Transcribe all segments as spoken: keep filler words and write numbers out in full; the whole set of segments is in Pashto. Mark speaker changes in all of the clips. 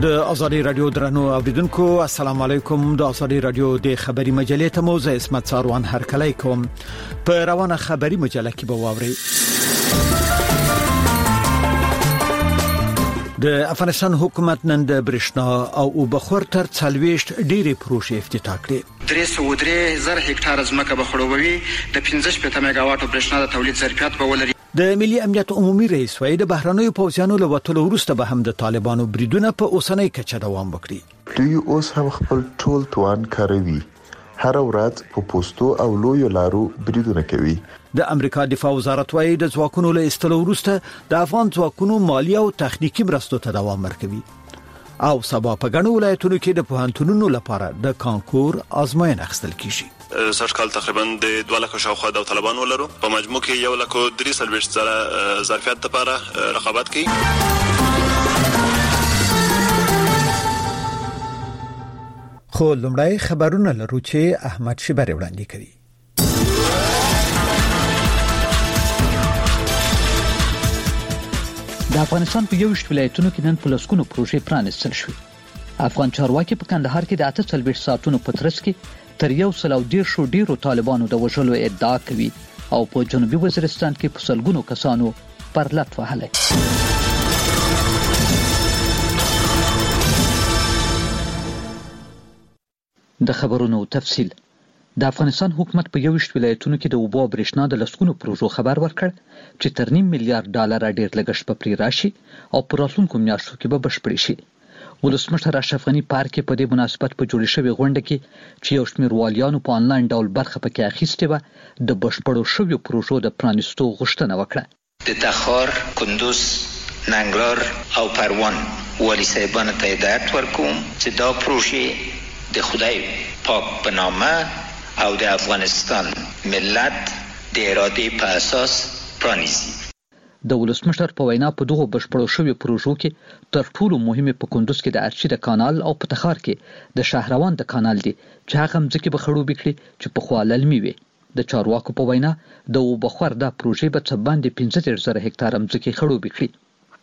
Speaker 1: د ازادي رادیو درنو اوریدونکو السلام علیکم. د ازادي رادیو د خبري مجلې ته موزه اسمت ساروان هرکلی کوم. په روانه خبري مجله کې به واوري د افغانستان حکومت نن د برښنا او اوبخور تر څلويشت ډېری پروژې افتتاح کړې.
Speaker 2: درې سوه درې زره هکتار ځمکه به خړوبوي. د پنځه شپږ میگاواټو برښنا د تولید ظرفیت به ولري.
Speaker 1: د ملي امنیت عمومي رئیس وایي د بهرنیو پوځیانو له وټولو وروسته به هم د طالبانو بریدونه په اوسنۍ کچه دوام وکړي.
Speaker 3: دوی اوس هم خپل ټول توان کاروي. هر ورځ په پوسټو او لویو لارو بریدونه کوي.
Speaker 1: د امریکا دفاع وزارت وایي د ځواکونو له استلو وروسته د افغان ځواکونو مالی او تخنیکی مرستو ته دوام ورکوي. او سبا په ګڼو ولایتونو کې د پوهنتونونو لپاره د کانکور آزموینه اخیستل کیږي.
Speaker 4: سږ کال تقریبا د دوه لکه شاوخوا د طالبان ولرو په مجموع کې یو لکه درې څلوېښت زره ظرفیت لپاره رقابت کوي.
Speaker 1: خو لومړی خبرونه لرو چې احمد شبری وړاندې کوي.
Speaker 5: د افغانستان په یوشت ولایتونو کې نن په لسګونو پروژې پرانیستل شوې. افغان چارواکي په کندهار کې د اته څلوېښت ساعتونو په ترڅ کې تر یو سل او دېرشو ډیرو طالبانو د وژلو ادعا کوي او په جنوبي وزیرستان کې په سلګونو کسانو پر لټ وهلي. د خبرونو تفصیل. د افغانستان حکومت په یوشت ولایتونو کې د اوبو او برېښنا د لسګونو پروژو خبر ورکړ چې تر نیم میلیارډ ډالر ډیر لګښت په پرې راشي او په راتلونکو میاشتو کې به بشپړې شي. ولسمشر اشرف غني پارک په دې مناسبت په جوړې شوې غونډه کې چې یو شمېر والیانو په انلاین ډول برخه پکې اخیستې وه د بشپړو شویو پروژو د پرانیستو غوښتنه وکړه.
Speaker 6: د تخار، کندوز، ننګرهار او پروان والی صاحبانو ته هدایت ورکوم چې دا پروژې د خدای پاک په نامه او د افغانستان ملت د ارادې په اساس پرانیزي.
Speaker 5: د ولسمشر په وینا په دغه بشپړو شویو پروژو کې تر ټولو مهمه په کندوز کې د ارچي د کانال او په تخار کې د شهروان د کانال دی چې هغه مځکه به خړوبې کړي چې په خوا للمي وي. د چارواکو په وینا د اوبخور د پروژې به څه باندې پنځه دېرش زره هکتار مځکه خړوبې کړي.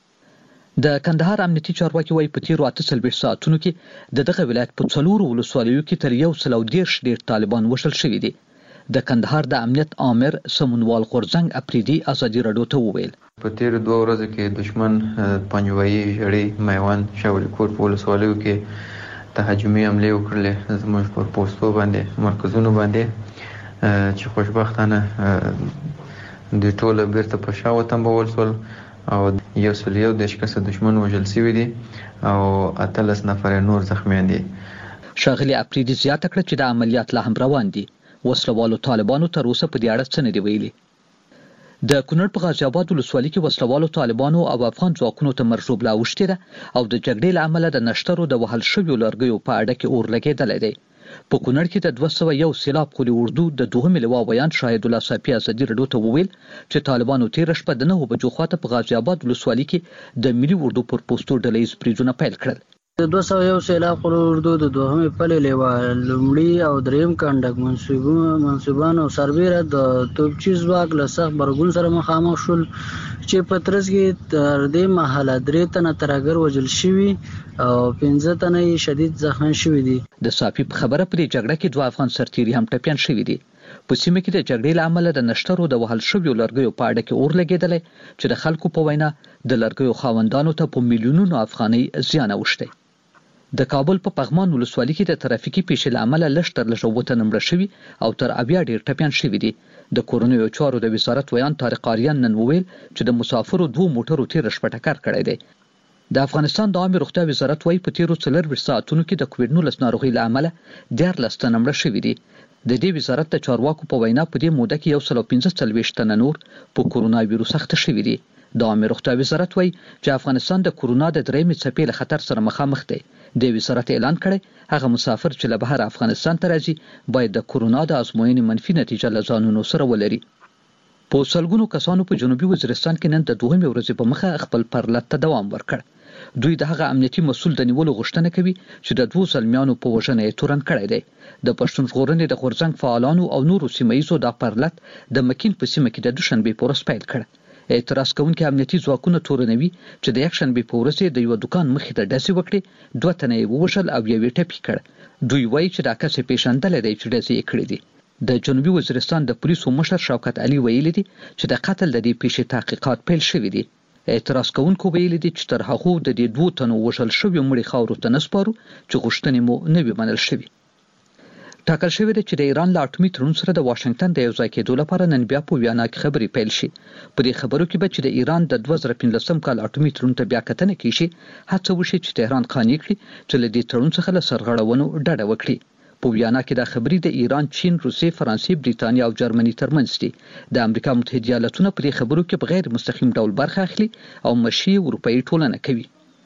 Speaker 5: د کندهار امنیتي چارواکي وایي په تیرو اته څلوېښت ساعتونو کې د دغه ولایت په څلورو ولسوالیو کې تر یو سل او دېرش ډیر طالبان وژل شوي دي. د کندهار د امنیت آمر سمونوال غورځنګ اپریدي ازادي رادیو ته وویل
Speaker 7: په تیر دوه ورځې کې دشمن پنجوایي جړې میوند شاولي کوټ په ولسوالیو کې تهاجمي حمله وکړلې زموږ پر پوسټو باندې مرکزونو باندې چې خوشبختانه د ټوله بیرته په شا وتمبول شول او یو سل یو دېرش کسه دشمن وژل شوي دي او اتلس نفر نور زخمیان دي.
Speaker 5: ښاغلي اپریدي زیاته کړه چې د عملیات لا هم روان دي. وسلوالو طالبانو تر اوسه په دې اړه څه نه دی ویلي. د کونړ په غازي آباد ولسوالۍ کې وسلوالو طالبانو او افغان ځواکونو ته مرژوبله اوښتې ده او د جګړې له امله د نښترو د وهل شویو لرګیو په اډه کې اور لګېدلی دی. په کونړ کې د دوه سوه یو سیلاب قلي اردو د دوهمې لوا ویان شاهد الله صافي ازادي رادیو ته وویل چې طالبانو تېره شپه د نهو بجو خواته په غازي آباد ولسوالۍ کې د ملي اردو پر پوسټو ډله ییز بریدونه پیل کړل.
Speaker 8: د دوه سوه یو سیلاب قلي اردو د دوهمې پلې لوا لومړي او دریم کنډک منصوبانو سربیره د توپچي ځواک له سخت غبرګون سره مخامخ شول چې په ترڅ کې تر دې مهاله درې تنه ترهګر وژل شوي او پنځه تنه یې شدید زخمیان شوي دي.
Speaker 5: د صافي په خبره په دې جګړه کې دوه افغان سرتیري هم ټپیان شوي دي. په سیمه کې د جګړې له امله د نښترو د وهل شویو لرګیو په اډه کې اور لګېدلی چې د خلکو په وینا د لرګیو خاوندانو ته په میلیونونو افغانۍ زیان اوښتی. د کابل په پغمان ولسوالۍ کې د ترافیکي پیښې له امله لږ تر لږه اووه تنه مړه شوي او تر اویا ډېر ټپیان شوي دي. د کورنیو چارو د وزارت ویان طارق آریان نن وویل چې د مسافرو دوو موټرو تېره شپه ټکر کړی دی. د افغانستان د عامې روغتیا وزارت وایي په تیرو څلورویشت ساعتونو کې د کووډ نولس ناروغۍ له امله دیارلس تنه مړه شوي دي. د دې وزارت د چارواکو په وینا په دې موده کې یو سل او پنځه څلوېښت تنه نور په کورونا ویروس اخته شوي دي. د عامې روغتیا وزارت وایي چې افغانستان د کورونا د درېیمې څپې له خطر سره مخامخ دی. د وزارت اعلان کړی هغه مسافر چې له بهر افغانستان ته راځي باید د کورونا د ازموینې منفي نتیجه له ځانونو سره ولري. په سلګونو کسانو په جنوبي وزیرستان کې نن د دوهمې ورځې په مخه خپل پرلط ته دوام ورکړ. دوی د هغه امنیتي مسؤل د نیولو غوښتنه کوي چې د دوو زلمیانو په وژنه یې تورن کړی دی. د پښتون ژغورنې د غورځنګ فعالانو او نورو سیمه ییزو دا پرلط د مکین په سیمه کې د دوشنبې په ورځ پیل کړ. اعتراض کوونکي امنیتي ځواکونه تورنوي چې د یکشنبه په ورځ د یو دکان مخې ته ډزې وکړې، دوه تنه یې ووژل او یو یې ټپي کړ. دوی وایي چې دا کس پیژندل دی چې ډزې یې کړې دي. د جنوبي وزیرستان د پولیسو مشر شوکت علي ویلي دي چې د قتل د دې پیښې تحقیقات پیل شوي دي. اعتراض کوونکو ویلي دي چې تر هغه د دې دوه تنو وژل شوی مړي خاورو ته نسپارو چې غوښتنې مو نه وي منل شوي. ټاکل شوی دی چې د ایران له اټومي تړون سره د واشنگټن د یو ځای کېدو لپاره نن بیا په ویانا کې خبرې پیل شي. په دې خبرو کې به چې د ایران د دوه زره پنځلسم کال اټومي تړون ته بیا کتنه کیشي، هڅه وشي چې تهران قانع کړي چې له دې تړون څخه له سرغړونو ډډه وکړي. په ویانا کې د خبرې د ایران، چین، روسیې، فرانسې، بریتانیا او جرمني ترمنځ دي. د امریکا متحده ایالاتونه په دې خبرو کې بغیر مستقیم ډول برخه اخلي او مشي اروپאי ټولنه کوي.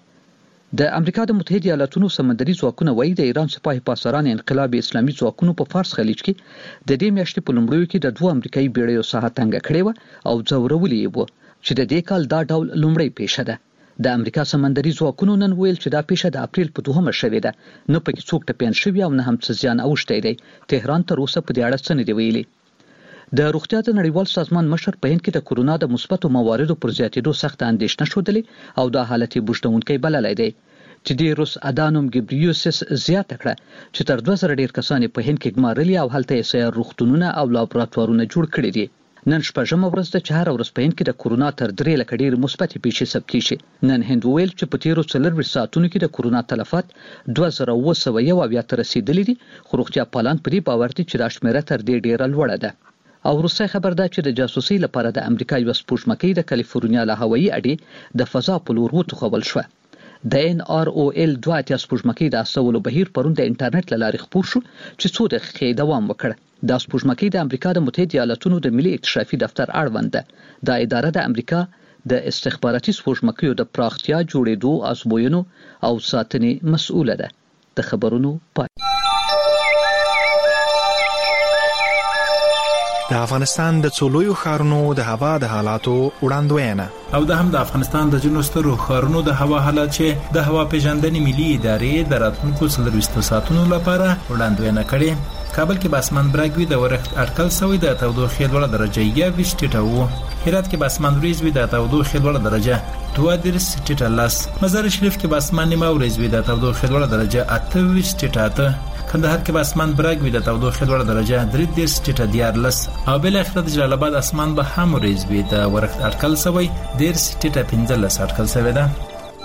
Speaker 5: د امریکا د متحده ایالاتونو سمندري ځواکونه وایي د ایران سپاه پاسداران انقلاب اسلامي ځواکونو په فارس خلیج کې د دې میاشتې په لومړیو کې د دوه امریکایي بیړیو ساحه تنګه کړې و او ځورولې یې و چې د دې کال دا ډول لومړی پیښه ده. د امریکا سمندري ځواکونو نن ویل چې دا پیښه د اپریل په دوهمه شوې ده، نه پکې څوک ټپیان شوي او نه هم څه زیان اوښتی دی. تهران تر اوسه په دې اړه څه نه دی ویلي. د روغتیا د نړیوال سازمان مشر په هند کې د کورونا د مثبتو مواردو پر زیاتېدو سخت اندېښنه ښودلې او دا حالت یې بوږدونکی بللی دی. چې د روس ادانوم ګبریوسس زیاته کړه چې تر دوه زره ډیر کسان په هند کې ګمارلي او هلته یې سیار روغتونونه او لابراتوارونه جوړ کړي دي. نن شپږمه ورځ ده چې هر ورځ په هند کې د کورونا تر درې لکه ډیر مثبت پیښې ثبت شي. نن هند ویل چې په تیرو څلور ساعتونو کې د کورونا تلفات دوه زره اوه سوه یو اویا ته رسیدلي دي، خو روغتیا پالان په دې باور دي چې دا شمیره تر دې ډیره لوړه ده. او روسي خبر ده چې د جاسوسي لپاره د امریکا یو سپوږمکۍ د کالیفورنیا له هوایي اډې د فضا په لور وتښول شوه. د ان آر او ال دوه اتیا سپوږمکۍ د استولو بهیر پرون د انټرنیټ له لارې خپور شو چې څو دقیقې دوام وکړ. دا سپوږمکۍ د امریکا د متحده ایالاتونو د ملي اکتشافي دفتر اړوند ده. دا اداره د امریکا د استخباراتي سپوږمکیو د پراختیا، جوړېدو، ازموینو او ساتنې مسؤله ده. د خبرونو پای.
Speaker 9: د افغانستان د څولویو ښارونو د هوا د حالاتو وړاندوینه
Speaker 10: او د هم د افغانستان د جنوب سترو ښارونو د هوا حالات چې د هوا پیژندنې ملي ادارې د راتلونکو څلورویشتو ساعتونو لپاره وړاندوینه کړې. کابل کې به اسمان برګ وي، د ورښت اټکل شوی د تودوخې لوړه درجه یوویشت ټیټه وو. هرات کې به اسمان وریځ وي، د تودوخې لوړه درجه دوه دېرش ټیټه لس. مزار شریف کې به اسمان نیمه وریځ وي، د تودوخې لوړه درجه اته ویشت ټیټه اته. کندهار کې به اسمان برګ وي، د تودوخې لوړه درجه درې دېرش ټیټه دیارلس. او بل اخر د جلال آباد اسمان به هم وریځ وي، د ورښت اټکل شوی دېرش ټیټه پنځلس اټکل شوی ده.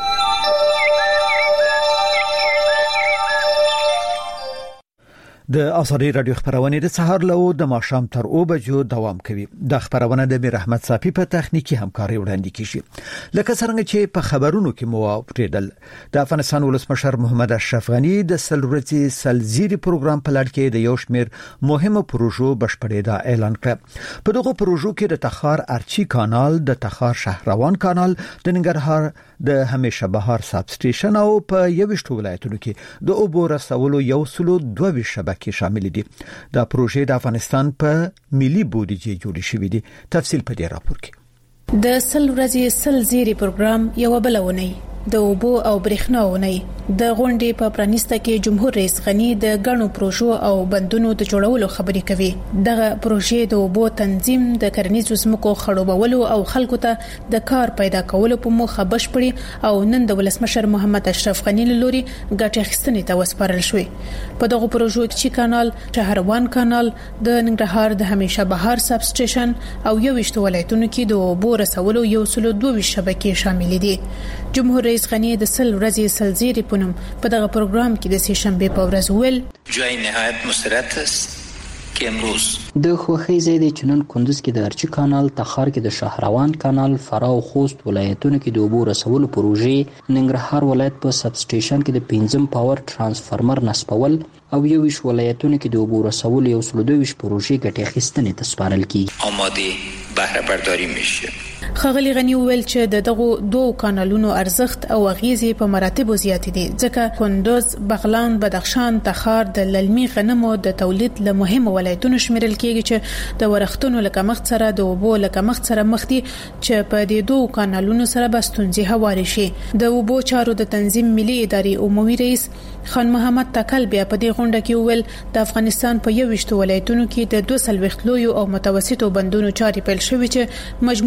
Speaker 1: د ازادي رادیو خبرونه د سهار له د ماښام تر او بجو دوام کوي. د خبرونه د میر احمد صافي په تخنیکی همکاري وړاندې کیږي. لکه څنګه چې په خبرونو کې مو اوریدل، د افغانستان ولسمشر محمد اشرف غنی د سلورتي سلزيري پروګرام په لړ کې د یو شمېر مهمه پروژو بشپړېدا اعلان کړ. په دغه پروژو کې د تخار ارچی کانال، د تخار شهروان کانال، د ننګرهار د همیشه بهار ساب سټیشن او په یوشت ولایتونو کې د اوبو رسولو یو سلو دوه شبکې کې شامل دي. دا پروژې د افغانستان په ملي بودیجه جوړې شوې دي. تفصیل په دې راپور کې.
Speaker 11: د سل ورځې سل زیري پروګرام یو بلونی د اوبو او برېښنا ونی د غونډې په پرانیسته کې جمهور رئیس غنی د غنو پروژو او بندونو د جوړولو خبرې کوي. دغه پروژې د اوبو تنظیم، د کرنیزو ځمکو خړوبولو او خلکو ته د کار پیدا کولو په موخه بشپړي او نن د ولسمشر محمد اشرف غنی لوري ګټه اخیستنې ته وسپارل شوې. په دغه پروژو کې کانال، شهروان کانال، د ننګرهار د همیشه بهار سب سټیشن او یوشت ولایتونو کې د اوبو رسولو یو سلو دوه شبکې شامل دي. جمهور رئیس غنی د سل ورځې سلزيري پونم په دغه پروګرام کې د سې شنبه په ورځ ویل
Speaker 6: جای نهایت مسترد است که امروز
Speaker 12: د خوخي زیدي چنن کندوز کې د ارچی کانال، تخار کې د شهروان کانال، فرا او خوست ولایتونو کې د اوبو رسولو پروژې، ننګرهار ولایت په سب سټیشن کې د پنځم پاور ترانسفارمر نصبول او یوش ولایتونو کې د اوبو رسولو یو سل دوه پروژې ګټه اخیستنې ته سپارل کیږي.
Speaker 6: آماده بهره برداری میشه.
Speaker 11: خغلی غنی ویل چې د دغه دوه کانالونو ارزښت او اغیزې په مراتب زیات دي، ځکه کندوز، بغلان، بدخشان، تخار د للمي غنمو د تولید له مهمو ولایتونو شمیرل کیږي چې د ورښتونو لکه مخ سره د اوبو لکه مخ سره مخ دي چې په دې دوه کانالونو سره بستونځي هواري شي. د اوبو چارو د تنظیم ملي ادارې عمومي رئیس خان محمد تکل بیا په دې غونډه کې ویل د افغانستان په یوشت ولایتونو کې د دوه سلويخت لویو او متوسطو بندونو چاري پیل شوې چې مجموعي لګښت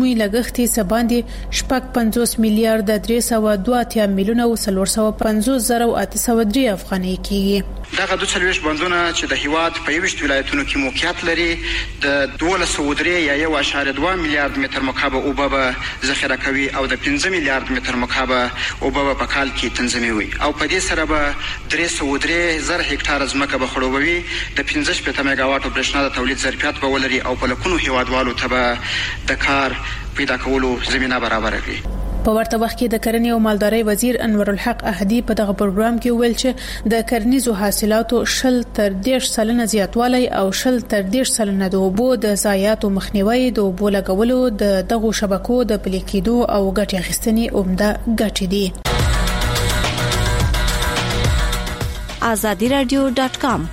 Speaker 11: لګښتي سباندې شپږ پنځوس میلیارډ درې سوه دوه اتیا میلیونه او څلور سوه پنځوس زره او اته سوه درې افغانۍ کیږي.
Speaker 2: دغه دوه څلوېښت بندونه چې د هیواد په یوویشت ولایتونو کې موقعیت لري د دولس سوه درې یا یو اعشاریه دوه میلیارډ متر مکعب اوبه به ذخیره کوي او د پنځه میلیارډ متر مکعب اوبه به په کال کې تنظیموي او په دې سره به درې سوه درې زره هکټاره ځمکه به خړوبوي د پنځه شپېته میگا واټو برېښنا د تولید ظرفیت به ولري او په لکونو هیوادوالو ته به د کار پیدا کولو زمينه برابر کړي.
Speaker 11: په ورته وخت کې د کرنې او مالدارۍ وزیر انور الحق احدي په دغه پروګرام کې ویل چې د کرنیزو حاصلاتو شل تر دېرش سلنه زیاتوالی او شل تر دېرش سلنه د اوبو د ضایعاتو مخنیوي د اوبو لګولو د دغو شبکو د پلي کېدو او ګټې اخیستنې عمده ګټې دي.
Speaker 13: آزادی رادیو ډاټ کام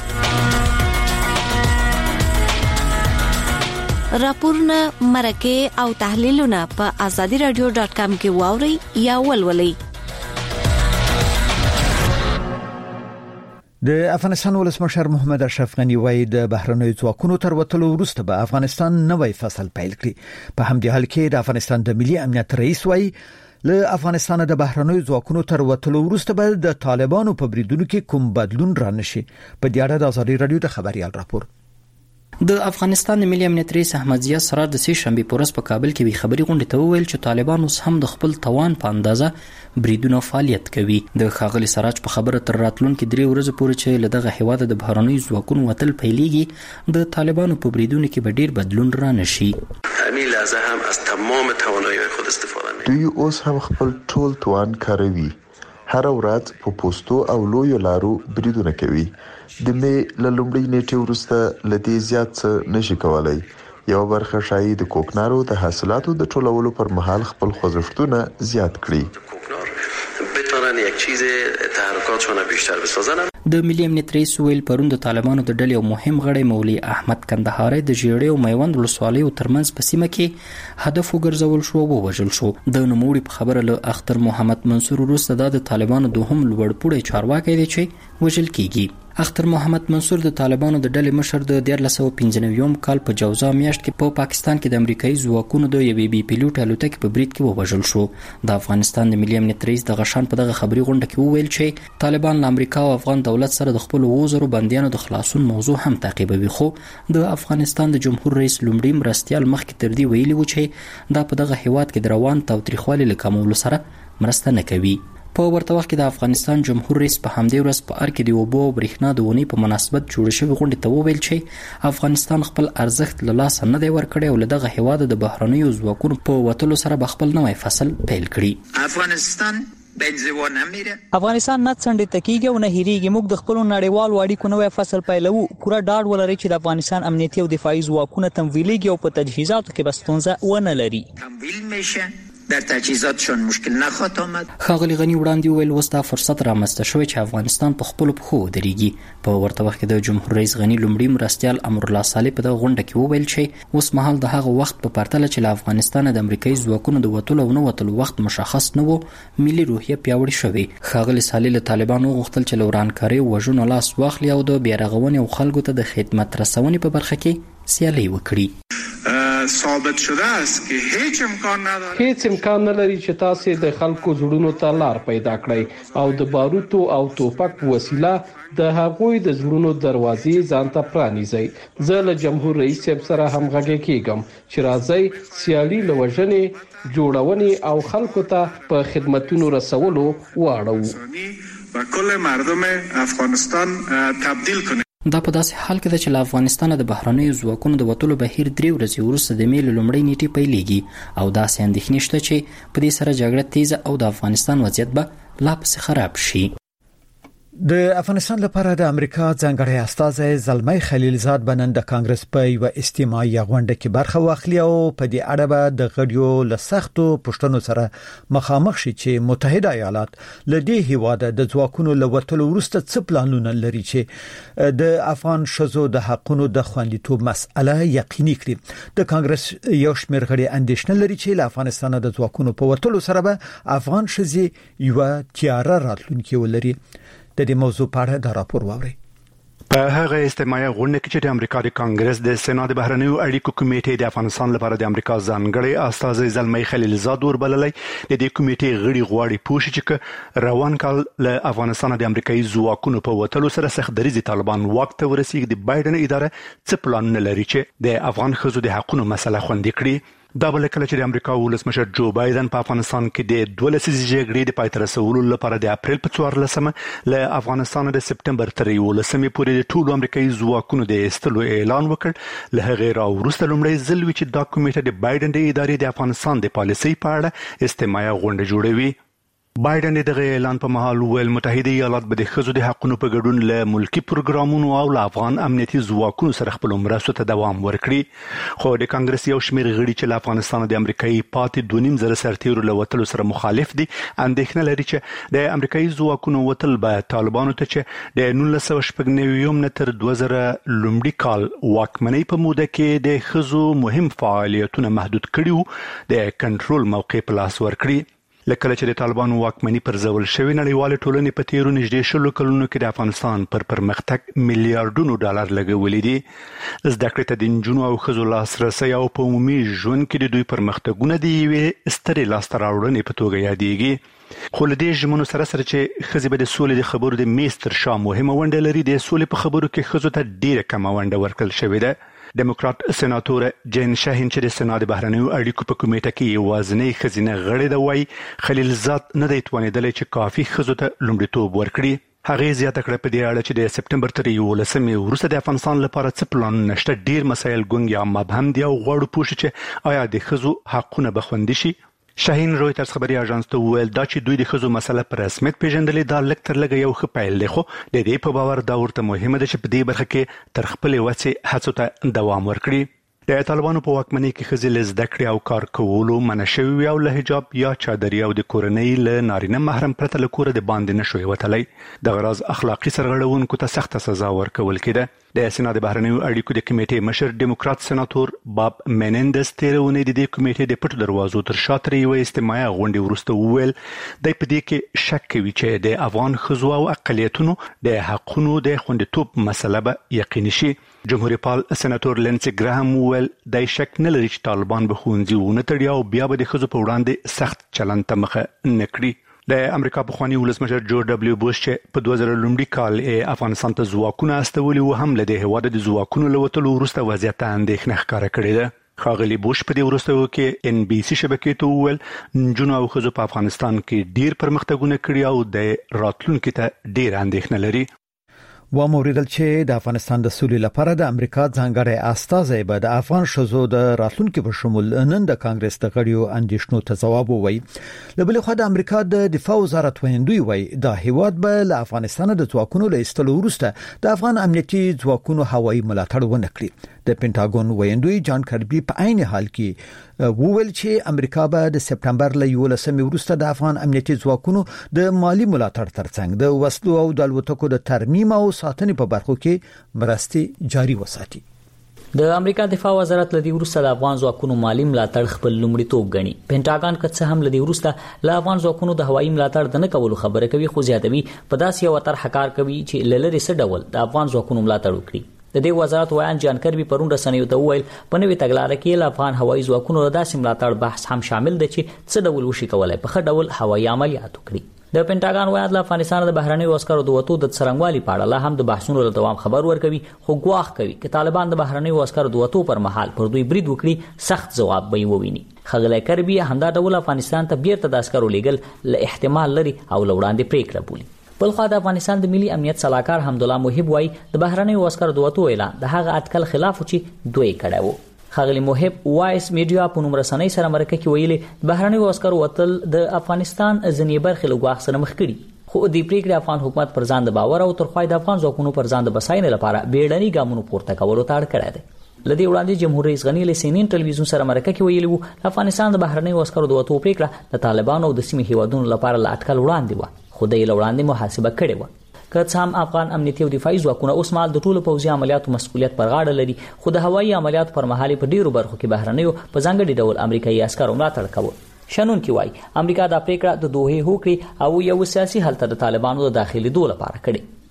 Speaker 13: راپورونه مرکه او تحلیلونه په آزادی رادیو ډاټ کام کې واوري یا ولولئ.
Speaker 1: د افغانستان ولسمشر محمد اشرف غنی وايي د بهرنیو ځواکونو تر وتلو وروسته به افغانستان نوې فصل پیل کړي. په همدې حال کې د افغانستان د ملي امنیت رئیس وايي له افغانستان د بهرنیو ځواکونو تر وتلو وروسته به د طالبانو په بریدونو کې کوم بدلون رانشي. په دې اړه د آزادی رادیو د خبريال راپور.
Speaker 12: د افغانستان د ملي امنیت رئیس احمد ضیاء سرار د سې شنبې په ورځ په کابل کې وی خبري غونډه ته وویل چې طالبان اوس هم د خپل توان په اندازه بریدونه فعالیت کوي. د خاغلی سراج په خبره تر راتلونکو درې ورځې پورې چې لدغه هیواد د بهرنیو ځواکونو وتل پیلېږي د طالبانو په بریدونو کې به ډیر بدلون رانشي.
Speaker 14: همین لحظه هم از تمام توانایی خود استفاده می‌کنند.
Speaker 3: دوی اوس هم خپل ټول توان کاروي. هر ورځ په پوسټو او لویو لارو بریدونه کوي. د مې له لومړۍ نیټې وروسته له دې زیات څه نشي کولای. یو برخه شایي د کوکنارو د حاصلاتو د ټولولو پر مهال خپل خوځښتونه زیات کړي.
Speaker 14: بتونن یک چیز تحرکاتشون بیشتر بسازن.
Speaker 12: د ملي امنیت رئیس ویل پرون د طالبانو د ډلې یو مهم غړی مولوي احمد کندهاري د جیړې او میوند ولسوالیو ترمنځ په سیمه کې هدف وګرځول شو او وژل شو. د نوموړي په خبره له اختر محمد منصور وروسته د طالبانو دوهم لوړپوړی چارواکي دی چې وژل کیږي. اختر محمد منصور د طالبانو د ډلې مشر د دیارلس سوه پنځه نوي کال په جوزا میاشت کې په پاکستان کې د امریکایي ځواکونو د یوې بي پیلوټ الوتکې په برید کې ووژل شو. د افغانستان د ملي امنیت رئیس د غشان په دغه خبري غونډه کې وویل چې طالبان له امریکا او افغان دولت سره د خپل وزرو بندیانو د خلاصون موضوع هم تعقیبوي. خو د افغانستان د جمهور رئیس لومړی مرستيال مخکې تر دې ویلي و چې دا په دغه هیواد کې د روان تاوتریخوالي له کمولو سره مرسته نه کوي. په ورته وخت کې د افغانستان جمهور رئیس په همدې ورځ په ار کې د اوبو او برېښنا د ونې په مناسبت جوړ شوی غونډه ته وویل چې افغانستان خپل ارزښت له لاسه نه دی ورکړی او له دغه هیواد د بهرنیو ځواکونو په وتلو سره به خپل نوی فصل پیل کړي.
Speaker 6: افغانستان بنځو نه میره
Speaker 15: افغانستان نه څنډه تکیږي او نه هېریږي. موږ د خپل نړیوال اړیکو نوې فصل پیلوو. پوره ډاډ ولري چې د افغانستان امنیتي او دفاعي ځواکونه تمویلېږي او په تجهیزاتو کې به ستونزه ونه لري.
Speaker 6: تمویل میشه در تجهیزاتشون مشکل نخواهد آمد.
Speaker 12: خاغلی غنی وړاندې ویل وستا فرصت رامنځته شوی چې افغانستان په خپل پخو ودرېږي. په ورته وخت کې د جمهور رئیس غنی لومړی مرستيال امر الله صالح په دغه غونډه کې وویل چې اوس مهال د هغه وخت په پرتله چې له افغانستان د امریکایي ځواکونو د وتلو او نه وتلو وخت مشخص نه وو ملي روحیه پیاوړې شوې. خاغلی صالح له طالبانو غوښتل چې لورانکاري وژنو لاس واخلي او د بیارغونې او خلکو ته د خدمت رسونې په برخه کې سیالي وکړي.
Speaker 16: ثابت شده است که هیچ امکان نداره هیڅ امکان نه لري چې تاسو د خلکو زړونو ته لار پیدا کړئ او د باروتو او توپک وسیله د هغوی د زړونو دروازې ځان ته پرانیزئ. زه له جمهور رئیس صاحب سره همغږي کیږم چې راځي سیالي له وژنې جوړونې او خلکو ته په خدماتونو رسولو واړو و کل مردم افغانستان تبدیل کنه.
Speaker 12: دا په داسې حال کې ده چې له افغانستان د بهرنیو ځواکونو د وتلو بهیر درې ورځې وروسته د مې له لومړۍ نیټې پیلېږي او داسې اندېښنې شته چې په دې سره جګړه تیزه او د افغانستان وضعیت به لا پسې خراب شي.
Speaker 1: د افغانستان لپاره د امریکا ځانګړی استازی زلمی خلیلزاد بنن د کانګرس په یو استماعي غونډه کې برخه واخلي او په دې اړه به د غړیو له سختو پوښتنو سره مخامخ شي چې متحده ایالات له دې هیواده د ځواکونو له وتلو وروسته څه پلانونه لري چې د افغان شذو د حقونو د خوندیتوب مسأله یقیني کړي. د کانګرس یو شمېر غړي اندېښنه لري چې له افغانستان د ځواکونو په وتلو سره به افغان شذې یو تیاره راتلونکي ولري. د دې موضوع په اړه دا راپور واورئ.
Speaker 17: په هغه استماعي غونډه کې چې د امریکا د کانګرس د سېنات د بهرنیو اړیکو کمیټې د افغانستان لپاره د امریکا ځانګړي استازي زلمي خلیلزاد وربللای د دې کمیټې غړي غواړي پوښتنه چې روان کال له افغانستان د امریکایي ځواکونو په وټلو سره سخت دریزي طالبان وخت ورسیږي د بایدن اداره څه پلان نه لري چې د افغان خزو د حقوقو مسله خوندي کړي. دا بل کله چې د امریکا ولسمشر جو بایدن په افغانستان کې د دوه لسیزې جګړې د پای ته رسولو لپاره د اپریل په څوارلسمه له افغانستان د سپټمبر تر یولسمې پورې د ټولو امریکایي ځواکونو د ایستلو اعلان وکړ. له هغې راوروسته لومړی ځل وی چې دا کمیټه د بایدن د ادارې د افغانستان د پالیسۍ په اړه استماعي غونډه جوړوي. بایدن دغه اعلان په مهال ویل متحده ایالات به د خزو د حقوقو په ګډون له ملکی پروګرامونو او له افغان امنیتي ځواکونو سره خپل مرستو ته دوام ورکړي. خو د کانګرس یو شمېر غړي چې له افغانستان د امریکایي پاتې دوه نیم زره سرتیرو له وټلو سره مخالف دي اندېښنه لري چې د امریکایي ځواکونو وټل به طالبانو ته چې د نولس سوه شپږ نوي نه تر دوه زره لومړي کال واکمنۍ په موده کې د خزو مهم فعالیتونه محدود کړي د کنټرول موقع په لاس ورکړي. لکه چې د طالبانو واکمنۍ پر ځول شوی نړیوال ټولنې په تیرو نږدې شلو کلونو کې د افغانستان پر پرمختګ میلیارډونو ډالر لګولې دي. زده کړې ته د نجونو او ښځو لاسرسی او په عمومي ژوند کې د دوی پرمختګونه د یوې سترې لاسته راوړنې په توګه یادېږي. خو له دې ژمنو سره سره چې ښځې به د سولې د خبرو د میز تر شا مهمه ونډه لري، د سولې په خبرو کې ښځو ته ډېره کمه ونډه ورکړل شوې ده. ډیموکرات سېناتور جین شاهین چې د سېنات د بهرنیو اړیکو په کمیټه کې یوازینۍ ښځینه غړې ده وایي خلیلزاد نه دی توانېدلی چې کافي ښځو ته لومړیتوب ورکړي. هغې زیاته کړه په دې اړه چې د سپټمبر تر یولسمې وروسته د افغانستان لپاره څه پلانونه شته. ډېر مسایل ګونګ یا مبهم دي او غواړو پوه شو چې آیا د ښځو حقونه به خوندي شي. شاهین رویترز خبري اژانس ته وویل دا چې دوی د ښځو مسله په رسمیت پیژندلې دا لږ تر لږه یو ښه پیل دی، خو د دې په باور دا ورته مهمه ده چې په دې برخه کې تر خپلې وسې هڅو ته دوام ورکړي. د طالبانو په واکمنۍ کې ښځې له زده کړې او کار کولو منع شوې وي او له حجاب یا چادري او د کورنۍ له نارینه محرم پرته له کوره د باندې نه شوی وتلی. دغه راز اخلاقي سرغړونکو ته سخته سزا ورکول کېده. د سېنات د بهرنیو اړیکو د کمیټې مشر ډیموکرات سېناتور باب مینندز تېره اونۍ د دې کمیټې د پټو دروازو تر شا تر یوې استماعي غونډې وروسته وویل دی په دې کې شک کوي چې د افغان ښځو او اقلیتونو د حقونو د خوندیتوب مسله به یقیني شي. جمهوریت پال سېناتور لینسي ګراهم وویل دی شک نه لري چې طالبان به ښوونځي ونه تړي او بیا به د ښځو په وړاندې سخت چلند ته مخه نه کړي. د امریکا پخوانی ولسمشر جو ډبلیو بوش چې په دوه زره لومړي کال افغانستان ته ځواکونه استولي و هم له دې هېواده د ځواکونو له وتلو وروسته وضعیت ته اندېښنه ښکاره کړې ده. ښاغلي بوش په دې وروستیو کې ان بي سي شبکې ته وویل نجونو او ښځو په افغانستان کې ډېر پرمختګونه کړي او د راتلونکي ته ډېره اندېښنه لري.
Speaker 1: و موریدل چې د افغانستان د سولې لپاره د امریکا ځانګړی استازی به د افغان شزو د راتلونکو په شمول نن د کانګرس د غړیو اندیشنو ته ځواب ووایي. له بل خوا د امریکا د دفاع وزارت ویندوی وایي د هیواد به له افغانستان د ځواکونو له ایستلو وروسته د افغان امنیتي ځواکونو هوایي ملاتړ ونه کړي. د پینټاګون ویندوی جان کربي په عین حال کې وویل چې امریکا به د سپټمبر له یولسمې وروسته د افغان امنیتي ځواکونو د مالی ملاتړ ترڅنګ د وسلو او د الوتکو د ترمیم او ساتنې په برخو کې مرستې جاري وساتي.
Speaker 15: د امریکا دفاع وزارت لدی وروسته د افغان ځواکونو مالی ملاتړ خپل لومړیتوب ګڼي. پینټاګون که څه هم لدی وروسته له افغان ځواکونو د هوایي ملاتړ د نه کولو خبره کوي، خو زیاتوي په داسې یو طرح کار کوي چې لری څه ډول د افغان ځواکونو ملاتړ وکړي. د دې وزارت وایي جان کربي پرون رسنیو ته وویل په نوې تګلارې کې له افغان هوایي ځواکونو د داسې ملاتړ بحث هم شامل دی چې څه ډول وشي کولای په ښه ډول هوایي عملیات وکړي. د پینټاګون وایي د افغانستان د بهرنیو عسکرو د وټو د څرنګوالي په اړه لا هم د بحثونو له دوام خبر ورکوي، خو ګواښ کوي چې طالبان د بهرنیو عسکرو د وټو پر مهال پر دوی برید وکړي سخت ځواب به یې وویني. ښاغلی کربي همدا ډول افغانستان ته بیرته د عسکرو لیږل له احتمال لري او له وړاندې پریکړه بولي. بل خو د افغانستان د ملي امنیت صلاحکار حمدالله محب وایي د بهرنیو عسکرو د وټو اعلان د هغه اټکل خلاف و چې دوی کړی و. ښاغلی محب وایس میډیا په نوم رسنۍ سره مرکه کې ویلي بهرنیو عسکرو وتل د افغانستان ځینې برخې له ګواښ سره مخ کړي، خو د پریکړې افغان حکومت پر ځان د باور او ترخوای د افغان ځواکونو پر ځان د بساینې لپاره بیړني ګامونو پورته کولو ته اړ کړی دی. لدی وړاندې جمهور رئیس غنی له سینین ټلویزیون سره مرکه کې ویلي وو افغانستان د بهرنیو عسکرو د وټو پریکړه د طالبانو او د سیمې هیوادونو لپاره لا اټکل وړاندې و، خو د وړاندې محاسبه کړې و. که څه هم افغان امنیتي او دفاعي ځواکونه اوس مهال د ټولو پوځي عملیاتو مسؤلیت پر غاړه لري، خو د هوایي عملیاتو پر مهال په ډیرو برخو کې بهرنیو په ځانګړي ډول امریکایي عسکرو ملاتړ کوي. شنونکي وایي امریکا دا پریکړه د دوحې هوکړې او یو سیاسي حل ته د طالبانو د داخلي دوه لپاره کړې.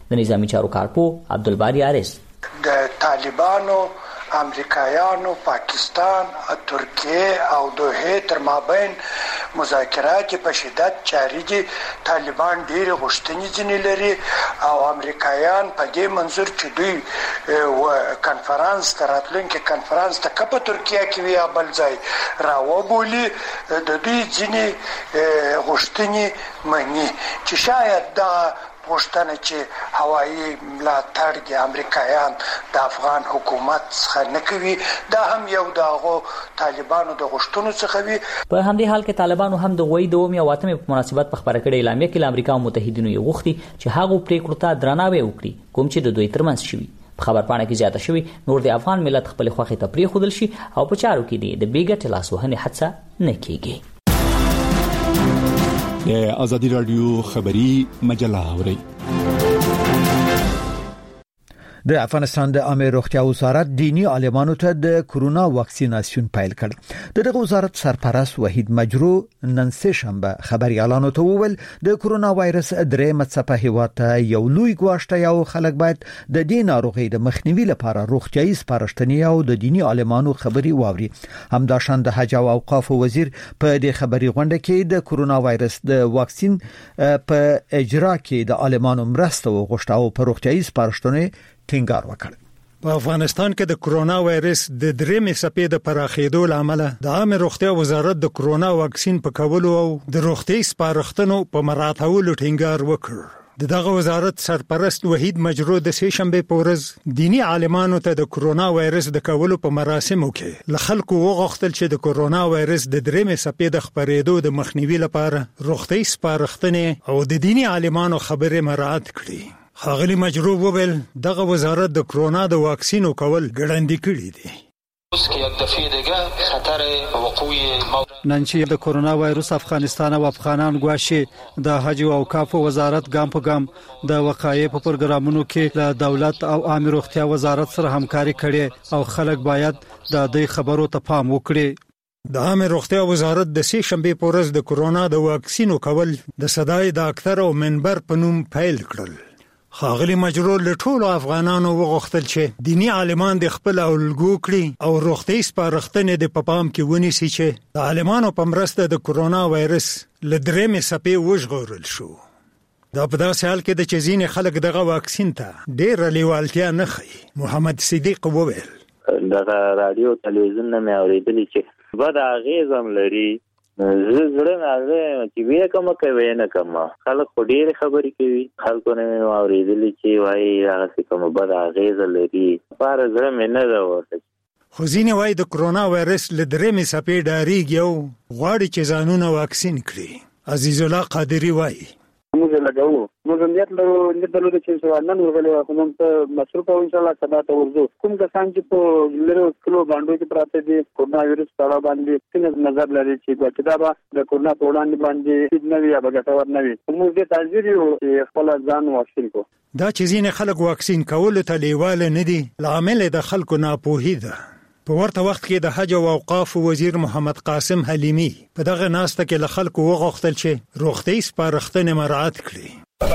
Speaker 15: د نظامی چارو کارپو عبدالباری عارض.
Speaker 18: د طالبانو، امریکایانو، پاکستان، ترکیه او دوحه تر مابین مذاکرات په شدت جاری دي. طالبان ډېر غوښتنې ځینې لري او امریکایان په دې منظور چې دوی کنفرانس ته راتلونکي کنفرانس ته که په ترکیه کې وي یا بل ځای راوبولي، د دوی ځینې غوښتنې مني چې شاید دغه غوښتنه چې هوایي ملاتړ د امریکایان د افغان حکومت څخه نه کوي، دا هم یو د هغو طالبانو د غوښتنو څخه وي.
Speaker 15: په همدې حال کې طالبانو هم د غوي د اومې او اتمې په مناسبت په خبره کړې اعلامیه کې له امریکا او متحدینو یې غوښتي چې هغو پریکړو ته درناوی وکړي کوم چې د دوی ترمنځ شوي. په خبرپاڼه کې زیاته شوي نور د افغان ملت خپل خوښي ته پریښودل شي او په چارو کې د بیګټ لاسوهنې هڅه نه کیږي.
Speaker 19: د آزادی رادیو خبری مجله اوري.
Speaker 1: د افغانستان د عامه روغتیا وزارت دینی عالمانو ته د کورونا واکسیناسیون پیل کړ. دغه وزارت سرپرست وحید مجرو نن سه شنبه خبريالانو ته وویل د کورونا وایرس درې مڅپه هیواد ته یو لوی ګواښ یو خلک باید د دې ناروغي د مخنیوي لپاره روغتیايي سپارښتنې او د دینی عالمانو خبري واوري. همداشان د حج او اوقاف وزیر په دې خبري غونډه کې د کورونا وایرس د واکسین په اجرا کې د عالمانو مرسته وغوښته او په روغتیايي سپارښتنې ټینګار وکړ.
Speaker 20: په افغانستان کې د کورونا وایرس د درېمې څپې د پراخېدو لامل د عامه روغتیا وزارت د کورونا واکسین په کولو او د روغتي سپارښتنو په مراعاتولو ټینګار وکړ. دغه وزارت سرپرست وحید مجرو د سه شنبه په ورځ دینی عالمانو ته د کورونا وایرس د کولو په مراسمو کې ل خلکو وغوښتل چې د کورونا وایرس د درېمې څپې د خپرېدو د مخنیوي لپاره روغتي سپارښتنې او د دینی عالمانو خبرې مراعات کړي. ښاغلي مجرو وویل دغه وزارت د کورونا د واکسینو کول ګړندې کړي دي.
Speaker 21: نن چې د کورونا وایرس افغانستان او افغانان ګواښي د حج او اوقاف وزارت ګام په ګام د وقایې په پروګرامونو کې له دولت او عامه روغتیا وزارت سره همکاري کړي او خلک باید د دې خبرو ته پام وکړي.
Speaker 20: د عامه روغتیا وزارت د سه شنبه په ورځ د کورونا د واکسینو کول د صداي ډاکټر او منبر په نوم پیل کړل. ښاغلي مجرو له ټولو افغانانو وغوښتل چې دینی عالمان د خپل اولګو کړي او روغتي سپارښتنې د پام کې ونیسي چې د عالمانو په مرسته د کورونا وایرس له درېمې څپې وژغورل شو. دا په داسې حال کې د چې ځینې خلک دغه واکسین ته ډېره لیوالتیا نه ښیي. محمد صدیق وویل
Speaker 22: دغه رادیو تلویزیون نه مې اورېدلي چې بد اغېز هم لري. زه زړه نه راځم چې وینه کوم کوي نه کوم خلک خو ډېر خبرې کوي. خلکو نه مې اورېدلي چې وایي هغه کوم بد اغېز لري. پر زړه مې نه دا ورته.
Speaker 20: خو ځینې وایي د کورونا وایرس له درېمې څپې ډارېږي او غواړي چې ځانونه واکسین کړي. عزیز الله قادری وایي
Speaker 23: موږ لګاو موږ نیت لرو نیت لرو چې څوانن ورغلې کوم ته مصروف او ان شاء الله سبا ته ورځو. کوم کسان چې په لرو کلو باندې کې پراته دي کورونا وایرس سره باندې څنګه نظر لري چې ګټه د کورونا په وړاندې باندې نه وي یا ګټور نه وي. موږ دې تاجر یو چې خپل ځان واکسین کو.
Speaker 20: دا چې ځینې خلک واکسین کول ته لیواله نه دي لامل د خلکو ناپوهي ده. په ورته وخت کې د حج او اوقاف وزیر محمد قاسم حلیمی په دغه ناسته کې له خلکو وغوښتل چې روغتي سپارښتنې مراعات کړي.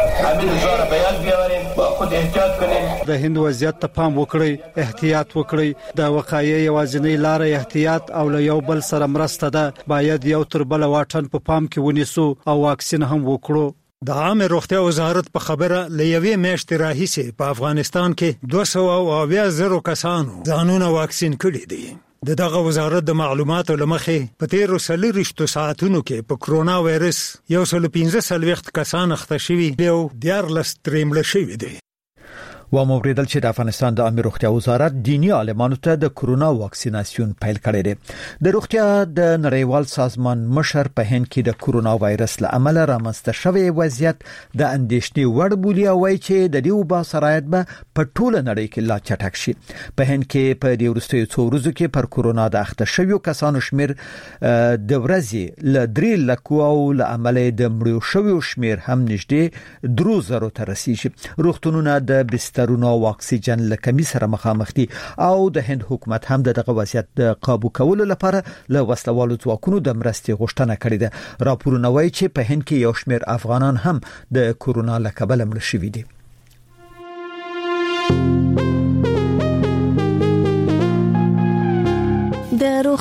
Speaker 21: د هند وضعیت ته پام وکړئ، احتیاط وکړئ. د وقایې یوازینۍ لار احتیاط او له یو بل سره مرسته ده. باید یو تر بل واټن په پام کې ونیسو او واکسین هم وکړو.
Speaker 20: د عامه روغتیا وزارت په خبره ل یوې میاشتې راهیسې په افغانستان کې دوه سوه اویا زره کسانو ځانونه واکسین کړي دي. د دغه وزارت د معلوماتو لمخې په تیرو څلوېښتو ساعتونو کې په کورونا وایرس یو سل پنځه څلوېښت کسان اخته شوي او دیارلس ترې مړه شوي دي.
Speaker 1: و موریدل چې د افغانستان د عامه روغتیا وزارت دینی عالمانو ته د کورونا واکسیناسیون پیل کړی دی. د روغتیا د نړیوال سازمان مشر په هند کې د کورونا وایرس له امله رامنځته شوی وضعیت د اندېښنې وړ بولي او وایي چې د دې وبا سرایت به په ټوله نړۍ کې لا چټک شي. په هند کې په دې وروستیو څو ورځو کې پر کورونا د اخته شویو کسانو شمیر د ورځې له درې لکو او له امله د مړو شویو شمیر هم نږدې درو زرو ته رسیږي. روغتونونه د بسترونو او اکسیجن له کمی سره مخامخ دي او د هند حکومت هم دغه وضعیت د قابو کولو لپاره له وسلوالو ځواکونو د مرستې غوښتنه کړې ده. راپورونه وایي چې په هند کې یو شمیر افغانان هم د کورونا له کبله مړه شوي دي.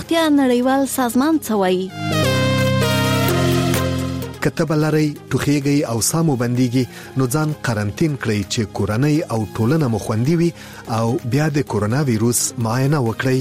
Speaker 13: روغتیا نړیوال سازمان څه وایي؟
Speaker 4: کتب لري ټوخیږي او سامو بنديږي نو ځان قرنټین کړئ چې کورنۍ او ټولنه مو خوندي وي او بیا د کورونا وایروس معاینه وکړئ.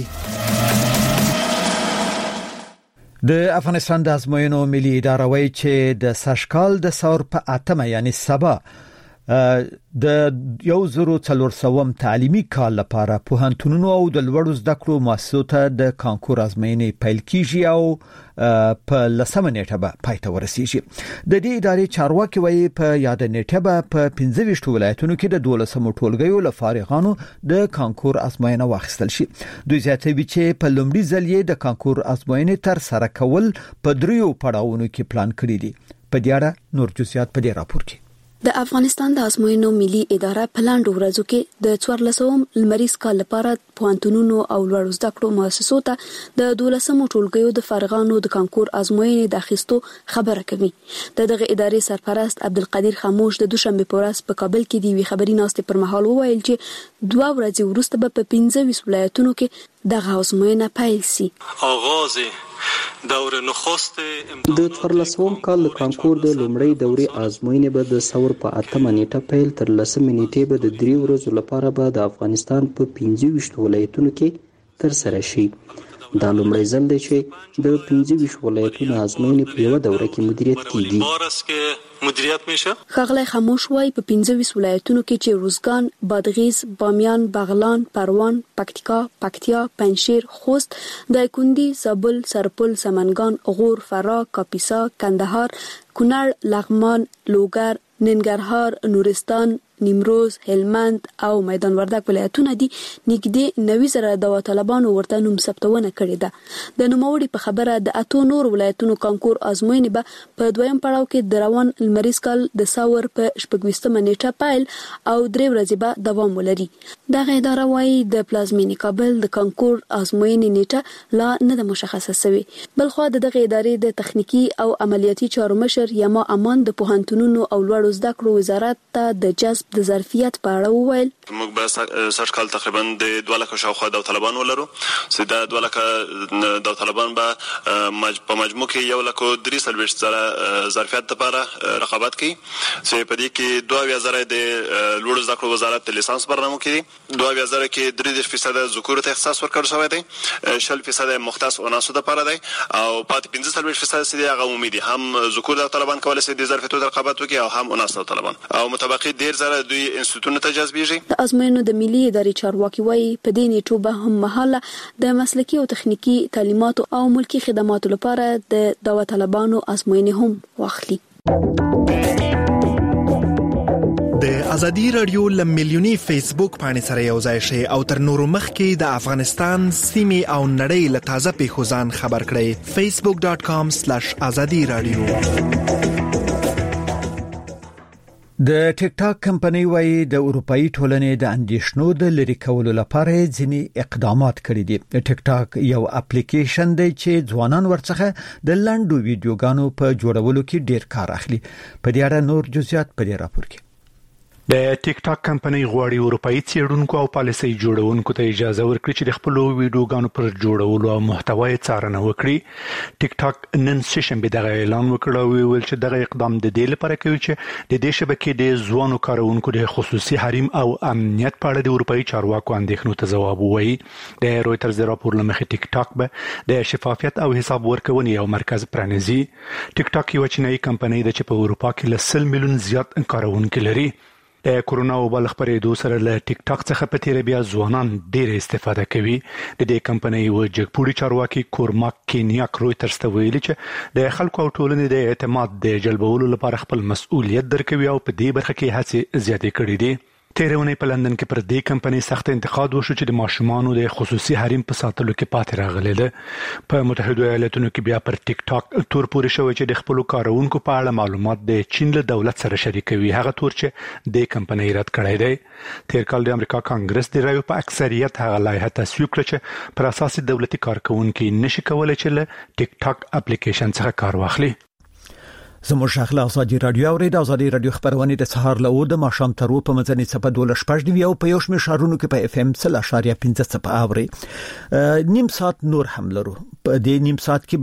Speaker 1: د افغانستان د ازموینو ملي اداره وایي چې د سشکال د ثور په اتمه یعنی سبا د یو زرو څلور سوم تعلیمي کال لپاره پوهنتونونو او د لوړو زده کړو مؤسسو ته د کانکور ازموینې پیل کیږي او په لسمه نیټه به پای ته ورسیږي. د دې ادارې چارواکي وایي په یاد نیټه به په پنځه ویشت ولایتونو کې د دولسمو ټولګیو لفارغانو د کانکور ازموینه واخیستل شي. دوی زیاتوي چې په لومړي ځل یې د کانکور ازموینې تر سره کول په دریو پړاوونو کې پلان کړی دي. په دې اړه نور جزئیات په دې راپور کې.
Speaker 7: د افغانستان د ازموینو ملي اداره په لاندو ورځو کې د څوارلسم لمریز کال لپاره پوهنتونونو او لوړو زده کړو مؤسسو ته د دولسمو ټولګیو د فارغانو د کانکور ازموینې د اخیستو خبره کوي. د دغه ادارې سرپرست عبدالقدیر خاموش د دوشنبه په ورځ په کابل کې د وی خبري ناستې پر مهال وویل چې دوه ورځې وروسته به په پنځه ویشت ولایتونو کې دغه ازموینه پیل شي.
Speaker 8: آغاز دور نخست
Speaker 12: د څوارلسم کال د کانکور د لومړۍ دورې ازموینې به د ثور په اتمه نیټه پیل تر لسمه نیټې به د درې ورځو لپاره به د افغانستان په پنځه ویشت ولایتونو کې تر سره شي. دا لومړی ځل دی چې د پنځه ویشت ولایتونو ازموینې په یوه دوره کې مدیریت کیږي.
Speaker 7: ښاغلی خاموش وایي په پنځه ویشت ولایتونو کې چې روزګان، بادغیس، بامیان، بغلان، پروان، پکتیکا، پکتیا، پنجشیر، خوست، دایکنډي، زابل، سرپل، سمنګان، غور، فراه، کاپیسا، کندهار، کونړ، لغمان، لوګر، ننګرهار، نورستان، نیمروز، هلمند او میدان وردګ ولایتونه دي. نږدې نوي زره داوطلبانو ورته نوم ثبتونه کړې ده. د نوموړي په خبره د اتو نور ولایتونو کانکور ازموینې به په دویم پړاو کې د روان لمریز کال د ثور په شپږویشتمه نیټه پیل او درې ورځې به دوام ولري. دغه اداره وایي د پلازمینې کابل د کانکور ازموینې نیټه لا نه ده مشخصه شوې. بلخوا د دغه ادارې د تخنیکی او عملیاتي چارو مشر یما امان د پوهنتونونو او لوړو زده کړو وزارت ته د جذب د ظرفیت په اړه وویل.
Speaker 8: موږ به سږ کال تقریبا د دوه لکه شاوخوا داوطلبان ولرو چې دا دوه لکه داوطلبان به په مجموع کې یو لکه درې څلوېښت زره ظرفیت لپاره رقابت کوي چې په دې کې دوه اویا زره د لوړو زده کړو وزارت د لیسانس برنامو کې دي، دوه اویا زره کې درې دېرش فیصد ذکورو ته اختصاص ورکړل شوی دی، شل فیصد مختص اناسو لپاره دی او پاتې پنځه څلوېښت فیصد چې دی هغه عمومي دي. هم ذکور داوطلبان کولی شي د ظرفیتو رقابت وکړي او هم اناس داوطلبان او متبقي ډېر زره دوی انستیتوتونو ته جذبېږي.
Speaker 7: د ازموینو د ملي ادارې چارواکي وایي په دې نیټو به هم مهاله د مسلکي او تخنیکی تعلیماتو او ملکی خدماتو لپاره د داوطلبانو ازموینې هم واخلي.
Speaker 9: د ازادي رادیو ل میلیونی فیسبوک باندې سره یو ځای شي او تر نورو مخکې د افغانستان سیمې او نړۍ له تازه پیښو ځان خبر کړئ. facebook dot com slash azadi radio.
Speaker 1: د ټیک ټاک کمپنۍ وايي د اروپאי ټولنې د اندیشنو د لری کولو لپاره ځینی اقدامات کړي دي. ټیک ټاک یو اپلیکیشن دی چې ځوانان ورڅخه د لنډو ویډیوګانو په جوړولو کې ډیر کار اخلي. په دې اړه نور جزئیات په دې راپور کې.
Speaker 17: د ټیک ټاک کمپنۍ غواړي اروپאי څېړونکو او پالیسي جوړونکو ته اجازه ورکړي چې د خپل ویډیوګانو پر جوړولو او محتوای څارنه وکړي. ټیک ټاک نن سشنبه دغه اعلان وکړ او ویل چې دغه اقدام د دې لپاره کوي چې د دې شبکې د ځوانو کارونکو د خصوصي حریم او امنیت په اړه د اروپאי چارواکو اندېښنو ته ځواب ووایي. د رويټرز راپور لمخې ټیک ټاک به د شفافیت او حساب ورکونې یو مرکز پرانیزي. ټیک ټاک یو چینایي کمپنۍ ده چې په اروپا کې له سل میلیون زیات کارونکو لري. د کورونا وبا خبرېدو سره له ټیک ټاک څخه په تیر بیا ځوانان ډېر استفاده کوي. د دې کمپنۍ و جګپوړي چارواکي کورماک کینیاک رويټرز ته ویلي چې د خلکو او ټولنې د اعتماد د جلبولو لپاره خپل مسؤلیت درکوي او په دې برخه کې هڅې زیاتې کړې دي. تیرونه په لندن کې پر دې کمپنۍ سخت انتقاد وشو چې د ماشومانو د خصوصي حریم په ساتلو کې پاتې راغلي ده. په متحده ایالاتونو کې بیا پر ټیک ټاک تور پورې شوی چې د خپل کارونکو په اړه معلومات د چین له دولت سره شریکوي. هغه تور چې د کمپنۍ رد کړی دی. تیر کال د امریکا کانګرس د رایو په اکثریت هغه لایحه تصویب کړه چې پر اساس دولتي کارکونکو نشي کولای چې له ټیک ټاک اپلیکیشن څخه کار واخلي.
Speaker 1: زموږ شغله ازادي رادیو او د ازادي رادیو خبرونه د سهار له او د ماښام تر په منځني صفه دوله شپږ دی او په یو شمېر شهرونو کې په اف ام صفر اشاریه پنځه صفر اوري نیم ساعت نور هم لرو په دې نیم ساعت کې